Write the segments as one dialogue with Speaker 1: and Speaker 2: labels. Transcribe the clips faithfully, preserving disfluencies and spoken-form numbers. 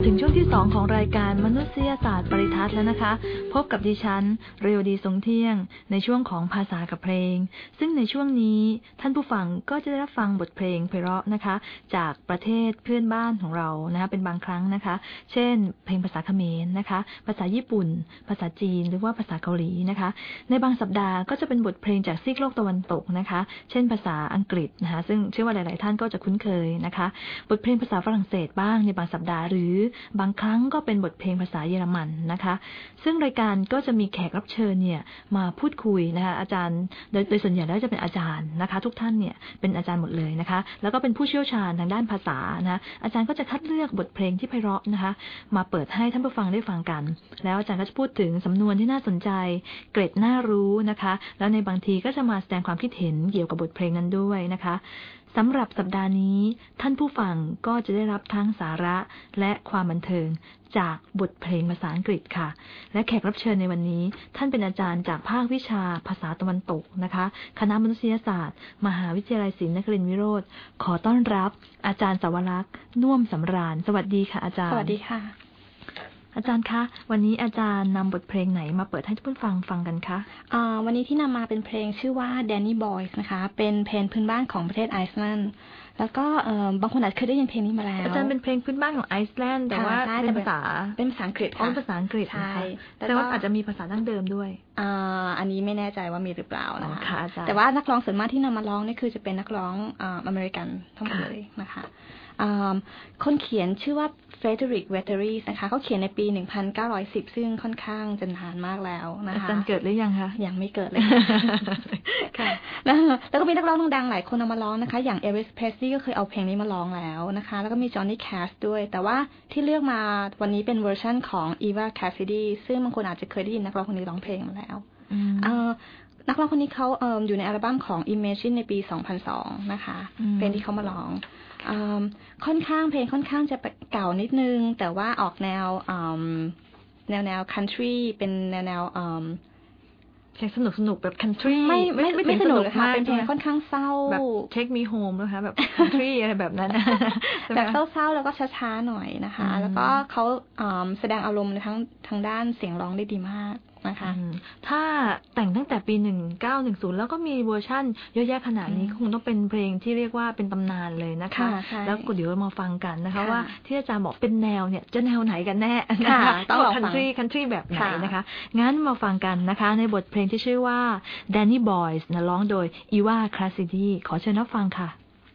Speaker 1: ถึงช่วงที่สองของรายการมนุษยศาสตร์ปริทัศน์แล้วนะคะพบกับดิฉันเรียวดีทรงเที่ยงในช่วงของภาษากับเพลงซึ่งในช่วงนี้ท่านผู้ฟังก็จะได้รับฟังบทเพลงไพเราะนะคะจากประเทศเพื่อนบ้านของเรานะคะเป็นบางครั้งนะคะเช่นเพลงภาษาเขมรนะคะภาษาญี่ปุ่นภาษาจีนหรือว่าภาษาเกาหลีนะคะในบางสัปดาห์ก็จะเป็นบทเพลงจากซีกโลกตะวันตกนะคะเช่นภาษาอังกฤษนะคะซึ่งเชื่อว่าหลายๆท่านก็จะคุ้นเคยนะคะบทเพลงภาษาฝรั่งเศสบ้างในบางสัปดาห์หรือบางครั้งก็เป็นบทเพลงภาษาเยอรมันนะคะซึ่งรายการก็จะมีแขกรับเชิญเนี่ยมาพูดคุยนะคะอาจารย์โดยโดยส่วนใหญ่แล้วจะเป็นอาจารย์นะคะทุกท่านเนี่ยเป็นอาจารย์หมดเลยนะคะแล้วก็เป็นผู้เชี่ยวชาญทางด้านภาษานะอาจารย์ก็จะคัดเลือกบทเพลงที่ไพเราะนะคะมาเปิดให้ท่านผู้ฟังได้ฟังกันแล้วอาจารย์ก็จะพูดถึงสำนวนที่น่าสนใจเกร็ดน่ารู้นะคะแล้วในบางทีก็จะมาแสดงความคิดเห็นเกี่ยวกับบทเพลงนั้นด้วยนะคะสำหรับสัปดาห์นี้ท่านผู้ฟังก็จะได้รับทั้งสาระและความบันเทิงจากบทเพลงภาษาอังกฤษค่ะและแขกรับเชิญในวันนี้ท่านเป็นอาจารย์จากภาควิชาภาษาตะวันตกนะคะคณะมนุษยศาสตร์มหาวิทยาลัยศรีนครินทรวิโรธขอต้อนรับอาจารย์สวรักษ์น่วมสำราญสวัสดีค่ะอาจารย์
Speaker 2: สวัสดีค่ะ
Speaker 1: อาจารย์คะวันนี้อาจารย์นำบทเพลงไหนมาเปิดให้ผู้ฟังฟังกันคะ
Speaker 2: อ่าวันนี้ที่นำมาเป็นเพลงชื่อว่า Danny Boys นะคะเป็นเพลงพื้นบ้านของประเทศไอซ์แลนด์แล้วก็เอ่อบางคนอาจจะเคยได้ยินเพลงนี้มาแล้ว
Speaker 1: อาจารย์เป็นเพลงพื้นบ้านของไอซ์แลนด์แต่ว่าเป็นภาษา
Speaker 2: เป็นภาษาอังกฤษ
Speaker 1: ค่ะภาษาอังกฤษใช่แต่ว่าอาจจะมีภาษาดั้งเดิมด้วย
Speaker 2: อ่าอันนี้ไม่แน่ใจว่ามีหรือเปล่านะคะ
Speaker 1: แต่
Speaker 2: ว่านักร้องส่วนมากที่นำมาร้องนี่คือจะเป็นนักร้องอ่าอเมริกันทั้งหมดเลยนะคะคนเขียนชื่อว่าเฟเดริก เวเทอรีสนะคะเขาเขียนในปีหนึ่งพันเก้าร้อยสิบซึ่งค่อนข้างจะนานมากแล้วนะคะ
Speaker 1: อาจารย์เกิดหรือยังคะ
Speaker 2: ยังไม่เกิดเลยค่ะแล้วก็มีนักร้องดังๆหลายคนเอามาร้องนะคะอย่างเอลวิส เพรสลีย์ก็เคยเอาเพลงนี้มาร้องแล้วนะคะแล้วก็มีจอห์นนี่ แคชด้วยแต่ว่าที่เลือกมาวันนี้เป็นเวอร์ชันของอีวา แคสซิดีซึ่งบางคนอาจจะเคยได้ยินนักร้องคนนี้ร้องเพลงมาแล้วนักร้องคนนี้เขาเอ่ออยู่ในอัลบั้มของ Imagine ในปีสองพันสองนะคะเพลงที่เขามาร้องค่อนข้างเพลงค่อนข้างจะเก่านิดนึงแต่ว่าออกแนวแนวแนว country เป็นแนวแนว
Speaker 1: เพลงสนุกสนุกแบบ country
Speaker 2: ไม่ไม่ไม่สนุกเลยค่ะเป็นเพลงค่อนข้างเศร้า
Speaker 1: แบบ Take Me Home นะคะแบบ country อะไรแบบนั้น
Speaker 2: แบบเศร้าๆแล้วก็ช้าๆหน่อยนะคะแล้วก็เขาแสดงอารมณ์ในทั้งทางด้านเสียงร้องได้ดีมากนะคะ
Speaker 1: ถ้าแต่งตั้งแต่ปีหนึ่งเก้าหนึ่งศูนย์แล้วก็มีเวอร์ชั่นเยอะแยะขนาดนี้คงต้องเป็นเพลงที่เรียกว่าเป็นตำนานเลยนะคะแล้วก็เดี๋ยวมาฟังกันนะคะว่าที่อาจารย์บอกเป็นแนวเนี่ยจะแนวไหนกันแน่นะคะต้อง country country แบบไหนนะคะงั้นมาฟังกันนะคะในบทเพลงที่ชื่อว่า Danny Boys นะร้องโดยอีวา คลาสซิดีขอเชิญรับฟังค่ะ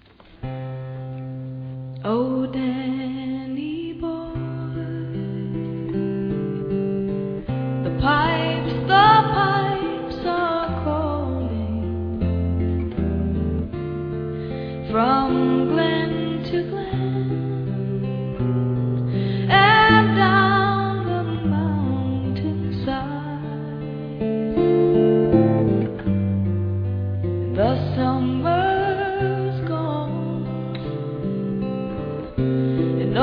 Speaker 3: Oh Danny boy the pipes the pipes are calling from glen to glen and down the mountainside the summer's gone and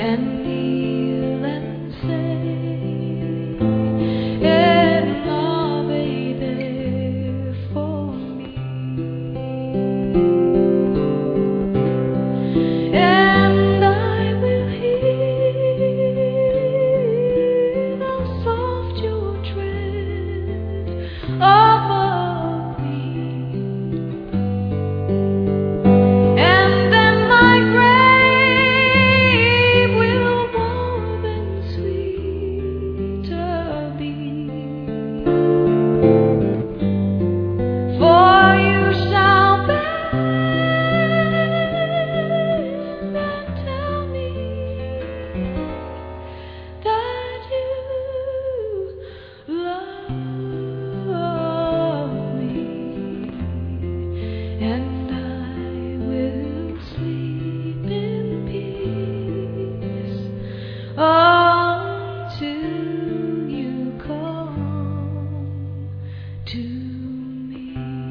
Speaker 3: and kneel and say, and love be there for me. And I will hear how soft your tread above me. And then my grave will warm and sweeter be. For you shall bend and tell me that you love me, and I will sleep in peace until you come to me.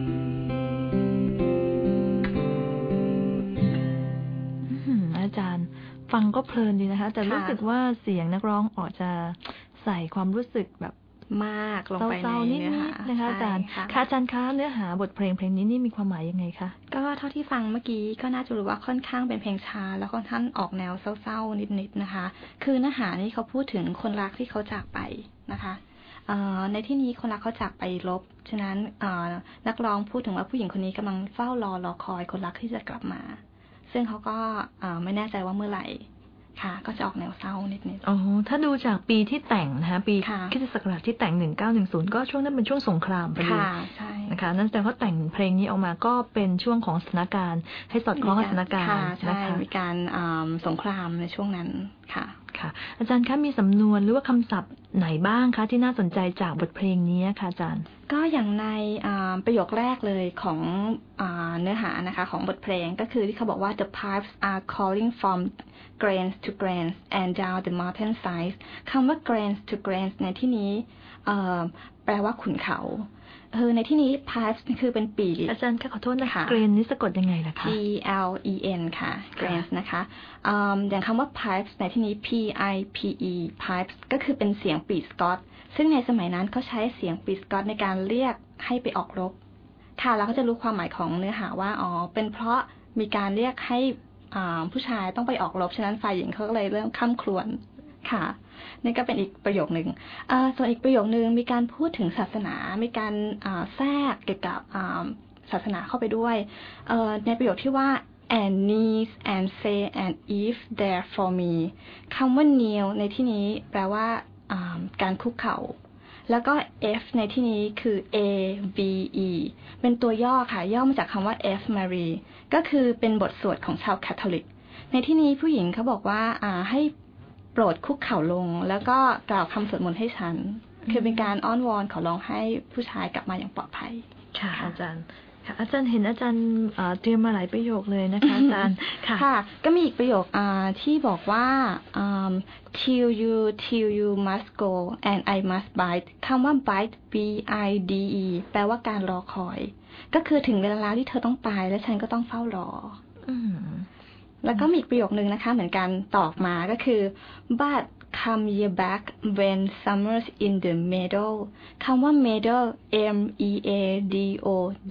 Speaker 1: อื้อหืออาจารย์ฟังก็เพลินดีนะคะ แต่
Speaker 2: ค่ะ
Speaker 1: รู้สึกว่าเสียงนักร้องออกจะใส่ความรู้สึกแบบ
Speaker 2: มากลงไป
Speaker 1: เศ
Speaker 2: ใน
Speaker 1: ร้าๆนิด
Speaker 2: เนื้อหา
Speaker 1: ๆนะคะอาจารย์
Speaker 2: ใช่
Speaker 1: ค่ะอาจารย์คะเนื้อหาบทเพลงเพลงนี้นี่มีความหมายยังไงคะ
Speaker 2: ก็เท่าที่ฟังเมื่อกี้ก็น่าจะรู้ว่าค่อนข้างเป็นเพลงช้าแล้วค่อนข้างออกแนวเศร้าๆนิดๆนะคะ คือเนื้อหานี่เขาพูดถึงคนรักที่เขาจากไปนะคะเอ่อในที่นี้คนรักเขาจากไปลบฉะนั้นเอ่อนักร้องพูดถึงว่าผู้หญิงคนนี้กำลังเฝ้ารอรอคอยคนรักที่จะกลับมา ซึ่งเขาก็เอ่อไม่แน่ใจว่าเมื่อไหร่ค่ะ ก็จะออกแนวเศร้านิดๆ
Speaker 1: อ๋อ ถ้าดูจากปีที่แต่งนะคะปี
Speaker 2: ค่ะ
Speaker 1: คริสตศักราชที่แต่งหนึ่งเก้าหนึ่งศูนย์ก็ช่วงนั้นเป็นช่วงสงครามพอดี
Speaker 2: ค่ะใช่
Speaker 1: นะคะ นั่นแสดงว่าแต่งเพลงนี้ออกมาก็เป็นช่วงของสถานการณ์ให้สอดคล้องกับสถานการ
Speaker 2: ค่ะ
Speaker 1: ณ์
Speaker 2: ใช่
Speaker 1: นะคะ
Speaker 2: มีการอ่าสงครามในช่วงนั้นค่ะ
Speaker 1: ค่ะ อาจารย์คะมีสำนวนหรือว่าคำศัพท์ไหนบ้างคะที่น่าสนใจจากบทเพลงนี้คะอาจารย์
Speaker 2: ก็อย่างในอ่าประโยคแรกเลยของอ่าเนื้อหานะคะของบทเพลงก็คือที่เขาบอกว่า the pipes are calling from grains to grains and down the mountain sides คำว่า grains to grains ในที่นี้เอ่อแปลว่าขุนเขาคือในที่นี้ pipes คือเป็นปีก
Speaker 1: อาจารย์คะขอโทษนะคะ
Speaker 2: ค่ะ
Speaker 1: เกรนนี่สะกดยังไงล่ะคะ
Speaker 2: G L E N ค่ะ grains นะคะอืมอย่างคำว่า pipes ในที่นี้ P I P E pipes ก็คือเป็นเสียงปีสกอตซึ่งในสมัยนั้นเขาใช้เสียงปีสกอตในการเรียกให้ไปออกรบค่ะเราก็จะรู้ความหมายของเนื้อหาว่าอ๋อเป็นเพราะมีการเรียกให้อ่าผู้ชายต้องไปออกรบฉะนั้นฝ่ายหญิงเขาก็เลยเริ่มค่ำครวญค่ะนี่ก็เป็นอีกประโยคหนึ่งอ่าส่วนอีกประโยคนึงมีการพูดถึงศาสนามีการอ่าแทรกเกี่ยวกับอ่าศาสนาเข้าไปด้วยเอ่อในประโยคที่ว่า and knees and say and if there for me คำว่า kneel ในที่นี้แปลว่าอ่าการคุกเข่าแล้วก็ F ในที่นี้คือ A V E เป็นตัวย่อค่ะย่อมาจากคำว่า F Marie ก็คือเป็นบทสวดของชาวแคทอลิกในที่นี้ผู้หญิงเขาบอกว่าอ่าให้โปรดคุกเข่าลงแล้วก็กล่าวคำสวดมนต์ให้ฉันคือเป็นการอ้อนวอนขอร้องให้ผู้ชายกลับมาอย่างปลอดภัย
Speaker 1: ค่ะ อาจารย์ค่ะอาจารย์เห็นอาจารย์เอ่อเตรียมมาหลายประโยคเลยนะคะ อาจารย์ค่ะ
Speaker 2: ค่ะก็มีอีกประโยคอ่าที่บอกว่าอืม till you till you must go and I must bide คำว่า bide B I D E แปลว่าการรอคอยก็คือถึงเวลาแล้วที่เธอต้องไปและฉันก็ต้องเฝ้ารอ
Speaker 1: อืม
Speaker 2: แล้วก็มีอีกประโยคนึงนะคะเหมือนกันตอบมาก็คือ but come ye back when summer's in the meadow คำว่า meadow M E A D O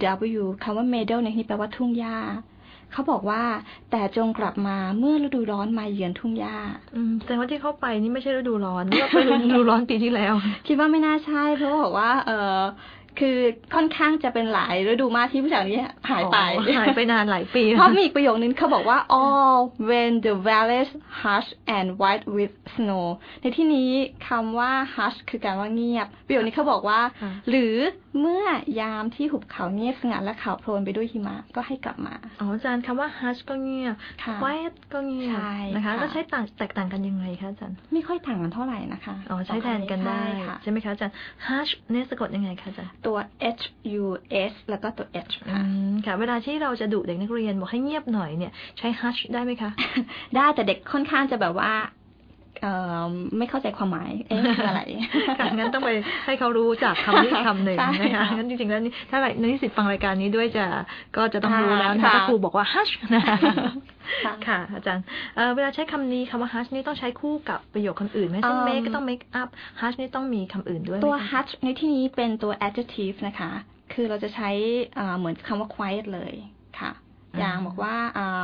Speaker 2: W คำว่า meadow ในที่นี้แปลว่าทุ่งหญ้าเขาบอกว่าแต่จงกลับมาเมื่อฤดูร้อนมาเยือนทุ่งหญ้า
Speaker 1: อืมแสดงว่าที่เข้าไปนี่ไม่ใช่ฤดูร้อนนี่ว่าเป็นฤดูร้อนปีที่แล้ว
Speaker 2: คิดว่าไม่น่าใช่เพราะว่าบอกว่าเออคือค่อนข้างจะเป็นหลายฤดูมากที่ผู้ชายนี้หายไป
Speaker 1: อ๋อหายไปนานหลายปี
Speaker 2: เพราะมีอีกประโยคนึงเขาบอกว่า all when the valleys hush and white with snow ในที่นี้คำว่า hush คือการว่าเงียบประโยคนี้เขาบอกว่า
Speaker 1: ค่ะ
Speaker 2: หรือเมื่อยามที่หุบเขาเงียบสงัดและเขาโพลนไปด้วยหิมะก็ให้กลับมา
Speaker 1: อ๋ออาจารย์คำว่า hush ก็เงียบ
Speaker 2: ค่ะ
Speaker 1: quiet ก็เงียบ
Speaker 2: ใช่
Speaker 1: นะคะ
Speaker 2: ค่ะ
Speaker 1: แล้วใช้ต่างแตกต่างกันยังไงคะอาจารย์
Speaker 2: ไม่ค่อยต่างกันเท่าไหร่นะคะ
Speaker 1: อ๋อใช้แทนกันได้
Speaker 2: ใช่ค่ะ
Speaker 1: ใช่ไหมคะอาจารย์ hush เนี่ยสะกดยังไงคะอาจารย์
Speaker 2: ตัว H U S แล้วก็ตัว H
Speaker 1: อื
Speaker 2: ค่ะ
Speaker 1: มค่ะเวลาที่เราจะดุเด็กนักเรียนบอกให้เงียบหน่อยเนี่ยใช้ hush ได้ไหมคะ
Speaker 2: ได้แต่เด็กค่อนข้างจะแบบว่าเอ่อไม่เข้าใจความหมายเอ๊ะคืออะไร
Speaker 1: ค่ะงั้นต้องไปให้เขารู้จากคำนี้คำหนึ่งนะคะงั้นจริงๆแล้วถ้าในนิสิตฟังรายการนี้ด้วยจะก็จะต้องรู้แล้วนะคะถ้าครูบอกว่า hush นะค่ะอาจารย์เวลาใช้คำนี้คำว่า hush นี่ต้องใช้คู่กับประโยคคำอื่นไหมเช่น make ก็ต้อง make up hush นี่ต้องมีคำอื่นด้วย
Speaker 2: ตัว hush ในที่นี้เป็นตัว adjective นะคะคือเราจะใช้เหมือนคำว่า quiet เลยค่ะอย่างบอกว่า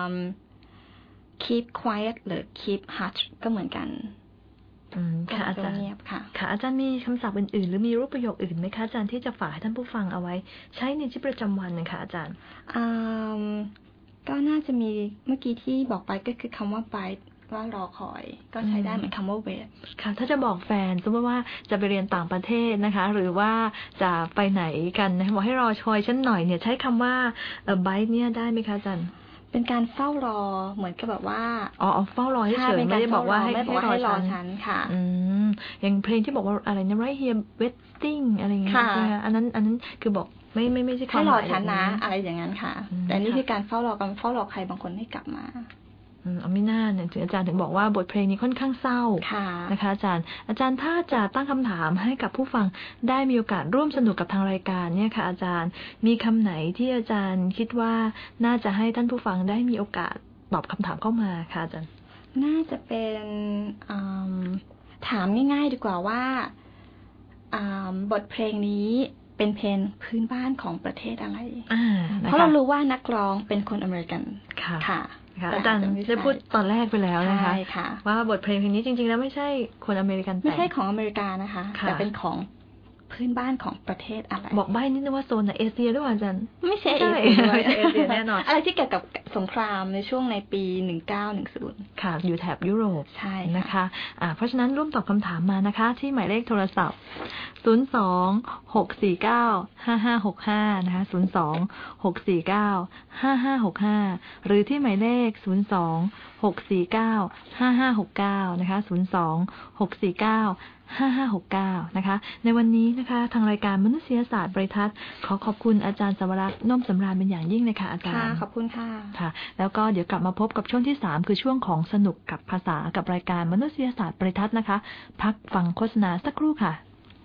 Speaker 2: keep quiet หรือ keep hush ก็เหมือนกัน
Speaker 1: ค่ะอาจารย์ค่ะค่ะอาจารย์มีคำศัพท์อื่นๆหรือมีรูปประโยคอื่นไหมคะอาจารย์ที่จะฝากให้ท่านผู้ฟังเอาไว้ใช้ในชีวิตประจำวันนะคะอาจารย์
Speaker 2: ก็น่าจะมีเมื่อกี้ที่บอกไปก็คือคำว่า bide ว่ารอคอยก็ใช้ได้เหมือนคำว่า wait
Speaker 1: ค่ะถ้าจะบอกแฟนสมมติว่าจะไปเรียนต่างประเทศนะคะหรือว่าจะไปไหนกันนะบอกให้รอคอยฉันหน่อยเนี่ยใช้คำว่า bide เนี่ยได้ไหมคะอาจารย์
Speaker 2: เป็นการเฝ้ารอเหมือนกับแบบว่า
Speaker 1: อ๋อเฝ้ารอให้เฉยไม่ได้บอกว่าให้
Speaker 2: ให้รอฉันค่ะ
Speaker 1: อืมอย่างเพลงที่บอกว่าอะไรนะ right here waiting อะไรอย่างเงี้ยใช่ไหมอันนั้นอันนั้นคือบอกไม่ไม่ไม่ใช่ความหมาย
Speaker 2: ให้รอฉันนะอะไรอย่างนั้นค่ะแต่นี่คือการเฝ้ารอกันเฝ้ารอใครบางคนให้กลับมา
Speaker 1: อืมไม่น่าเนี่ยถึงอาจารย์ถึงบอกว่าบทเพลงนี้ค่อนข้างเศร้านะคะอาจารย์อาจารย์ถ้าจะตั้งคำถามให้กับผู้ฟังได้มีโอกาสร่วมสนุกกับทางรายการเนี่ยค่ะอาจารย์มีคำไหนที่อาจารย์คิดว่าน่าจะให้ท่านผู้ฟังได้มีโอกาสตอบคำถามเข้ามาค่ะอาจารย์
Speaker 2: น่าจะเป็นถามง่ายๆดีกว่าว่าบทเพลงนี้เป็นเพลงพื้นบ้านของประเทศอะไรเพราะเรารู้ว่านักร้องเป็นคนอเมริกันค่ะ
Speaker 1: อาจารย์ได้พูดตอนแรกไปแล้วนะคะว่าบทเพลงเพลงนี้จริงๆแล้วไม่ใช่คนอเมริกัน
Speaker 2: ไม่ใช่ของอเมริกานะคะแต่เป็นของพื้นบ้านของประเทศอะไร
Speaker 1: บอกใบ้นิดนึงว่าโซนเอเชียหรือเปล่าอาจารย์
Speaker 2: ไม่ใช่เอเชียไม่ใช่เอเชียแน่นอนอะไรที่เกี่ยวกับสงครามในช่วงในปีหนึ่งเก้าหนึ่งศูนย์
Speaker 1: ค่ะอยู่แถบยุโรป
Speaker 2: ใช่
Speaker 1: นะคะอ่าเพราะฉะนั้นร่วมตอบคำถามมานะคะที่หมายเลขโทรศัพท์ศูนย์ สอง หก สี่ เก้า ห้า ห้า หก ห้านะคะศูนย์ สอง หก สี่ เก้า ห้า ห้า หก ห้าหรือที่หมายเลขศูนย์ สอง หก สี่ เก้า ห้า ห้า หก เก้านะคะศูนย์ สอง หก สี่ เก้า ห้า ห้า หก เก้านะคะในวันนี้นะคะทางรายการมนุษยศาสตร์บริทัศน์ขอขอบคุณอาจารย์สวรักษ์น่มสำราญเป็นอย่างยิ่งเลยค่ะอาจารย์
Speaker 2: ค่ะขอบคุณค่ะ
Speaker 1: ค่ะแล้วก็เดี๋ยวกลับมาพบกับช่วงที่สามคือช่วงของสนุกกับภาษากับรายการมนุษยศาสตร์บริทัศน์นะคะพักฟังโฆษณาสักครู่ค่ะ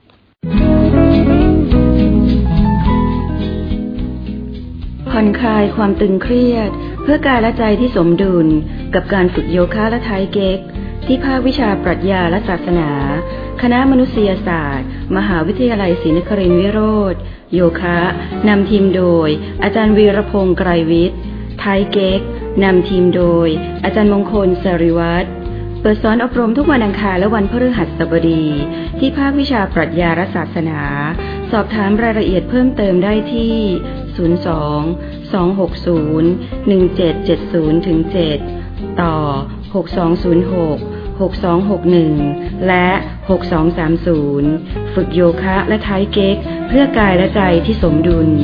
Speaker 4: ผ่อนคลายความตึงเครียดเพื่อกายและใจที่สมดุลกับการฝึกโยคะและไทเก๊กที่ภาควิชาปรัชญาและศาสนาคณะมนุษยศาสตร์มหาวิทยาลัยศรีนครินทรวิโรธโยคะนำทีมโดยอาจารย์วีรพงษ์ไกรวิทย์ไทเก๊กนำทีมโดยอาจารย์มงคลสริวัฒน์เปิดสอนอบรมทุกวันอังคารและวันพฤหัสบดีที่ภาควิชาปรัชญาและศาสนาสอบถามรายละเอียดเพิ่มเติมได้ที่ศูนย์ สอง สอง หก ศูนย์ หนึ่ง เจ็ด เจ็ด ศูนย์ ถึง เจ็ดต่อหก สอง ศูนย์ หก หก สอง หก หนึ่งและหก สอง สาม ศูนย์ฝึกโยคะและไทเก๊กเพื่อกายและใจที่สมดุล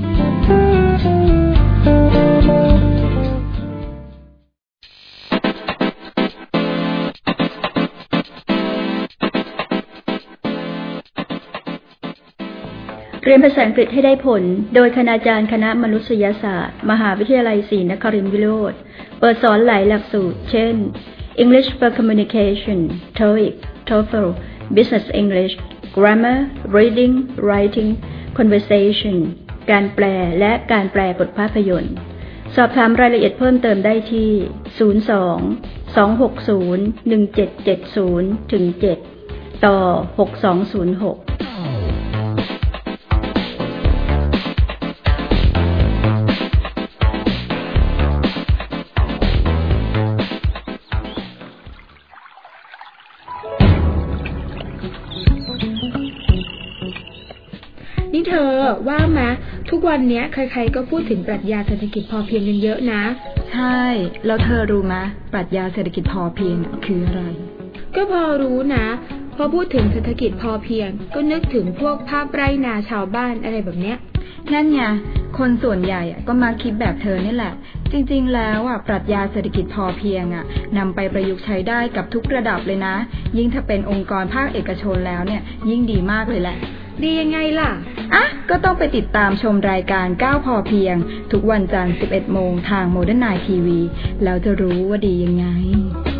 Speaker 4: เรียนภาษาอังกฤษให้ได้ผลโดยคณาจารย์คณะมนุษยศาสตร์มหาวิทยาลัยศรีนครินทรวิโรธเปิดสอนหลายหลักสูตรเช่น English for Communication โทอีก โทเฟล Business English Grammar Reading Writing Conversation การแปลและการแปลบทภาพยนตร์สอบถามรายละเอียดเพิ่มเติมได้ที่ศูนย์ สอง สอง หก ศูนย์ หนึ่ง เจ็ด เจ็ด ศูนย์ ถึง เจ็ดต่อหก สอง ศูนย์ หก
Speaker 5: นี่เธอว่ามาทุกวันนี้ใครๆก็พูดถึงปรัชญาเศรษฐกิจพอเพียงกันเยอะนะ
Speaker 4: ใช่แล้วเธอรู้ไหมปรัชญาเศรษฐกิจพอเพียงคืออะไร
Speaker 5: ก็พอรู้นะพอพูดถึงเศรษฐกิจพอเพียงก็นึกถึงพวกภาพไร่นาชาวบ้านอะไรแบบเนี้ย
Speaker 4: นั่นไงคนส่วนใหญ่ก็มาคิดแบบเธอนี่แหละจริงๆแล้วอ่ะปรัชญาเศรษฐกิจพอเพียงอ่ะนำไปประยุกต์ใช้ได้กับทุกระดับเลยนะยิ่งถ้าเป็นองค์กรภาคเอกชนแล้วเนี่ยยิ่งดีมากเลยแหละ
Speaker 5: ดียังไงล่ะ
Speaker 4: อ่ะก็ต้องไปติดตามชมรายการก้าวพอเพียงทุกวันจันทร์ สิบเอ็ดโมงทาง Modern Night ที วี แล้วจะรู้ว่าดียังไง